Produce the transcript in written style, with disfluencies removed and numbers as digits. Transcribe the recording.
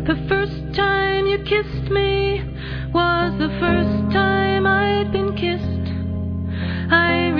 The first time you kissed me was the first time I'd been kissed. I